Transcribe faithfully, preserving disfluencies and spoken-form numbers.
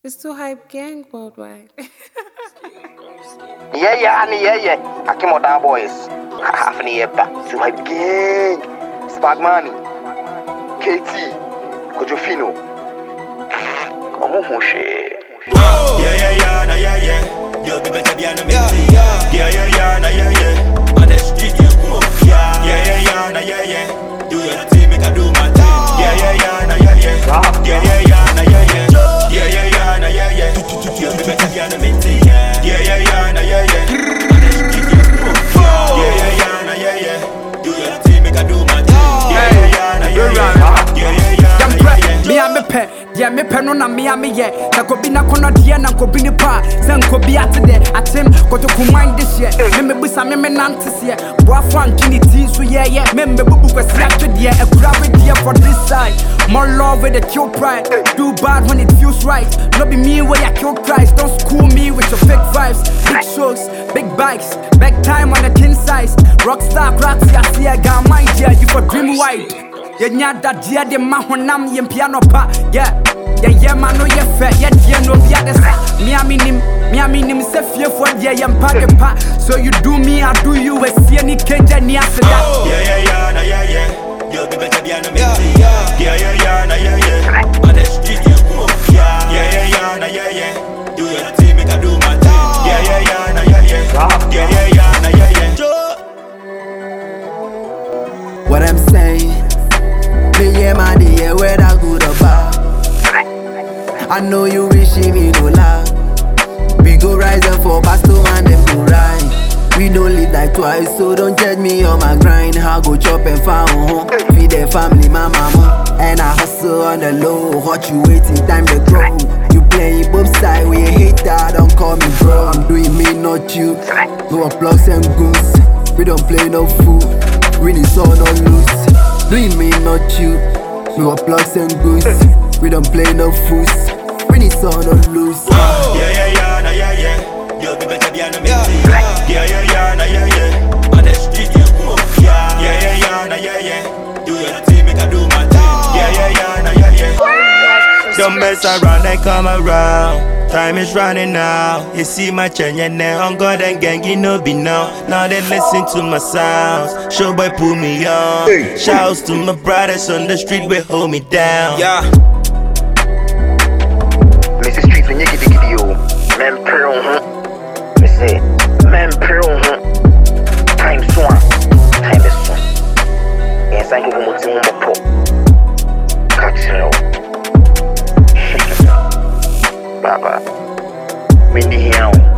It's too hype gang worldwide. Yeah, yeah, honey, yeah, yeah. I came out that boys. Half an year back. Too hype gang. Spagmani. K T. Kojofino. Come on, shit. Yeah, yeah, yeah, nah, yeah, yeah. Yo, be better be on the meeting. Yeah, yeah, yeah, nah, yeah, yeah. On the street, you go. Yeah, yeah, yeah, yeah, nah, yeah, yeah. Do your thing, make I do my thing. Yeah, yeah, yeah, nah, yeah, yeah. Yeah, yeah, yeah, nah, yeah, yeah. Yeah, yeah, yeah, nah, yeah, yeah. Yo, be better be on the meeting. Yeah, yeah, yeah, nah, yeah, yeah. On the street, you go. Yeah, yeah, yeah, nah, yeah, yeah. Do your thing, make I do my thing. Yeah, yeah, yeah, nah, yeah, yeah. Yeah, yeah, yeah, nah, yeah, yeah. Me a me pet. Yeah, me pen on a me a me yeah. Na kobi na kono dia na kobi ni pa. Sen kobi ate de atem koto kumind this year. Me me busa me me nantes yeah. Boa fan kini tea so yeah yeah. Me me bubu kwesi ate dia. E kura we dia for this side. More love with the kill pride. Do bad when it feels right. No be me where you kill Christ. Don't school me with your fake vibes. Big shows, big bikes, back time on the king size. Rockstar cracks ya see I got my yeah. You for dream wide. Yeah, nya that dia de ma honam yem piano pa. Yeah. Yeah, yeah, man, no, yeah, fair, yeah, yeah, no, yeah, that's me, I mean him, me, I mean him, say fear for yeah, yeah, pack pa. So you do me, I do you, we see any change, and yeah, yeah, yeah, yeah, nah, yeah, yeah. Yo, be better be on the meeting. Yeah, yeah, yeah, nah, yeah, yeah. On the street, you go. Yeah, yeah, yeah, yeah, nah, yeah, yeah. Do your thing, make I do my thing. Yeah, yeah, yeah, nah, yeah, yeah. Yeah, yeah, yeah, nah, yeah, yeah. What I'm saying, me, yeah, man, yeah, where that good about. I know you wishing me no love. We go rise and fall, Pastor man them go ride. We don't live like twice, so don't judge me on my grind. I go chop and found home, feed the family, my mama. And I hustle on the low, hot you waiting time to grow. You playing both sides, we hate that, don't call me bro. I'm doing me, not you. No plugs and goons, we don't play no fool. We need so no loose. Doing me, not you. No plugs and goons, we don't play no fools. We need so no loose. Yeah, yeah, yeah, nah, yeah, yeah. Yo, be better be on the meeting. Yeah, yeah, yeah, nah, yeah, yeah. On the street, you go. Yeah, yeah, yeah, yeah, nah, yeah, yeah. Do your thing, make I do my thing. Yeah, yeah, yeah, nah, yeah, yeah. Don't mess around and come around. Time is running now. You see my chain, yeah, now on God and gang, you know be now. Now they listen to my sounds. Show boy pull me on. Shouts to my brothers on the street, will hold me down. Yeah. Missus Streets when you get the video, man, pray on her. Me say, man, pray on her. Time soon, time is soon. Yes, I go more to my pop. Catch you. Baba, Mindy here.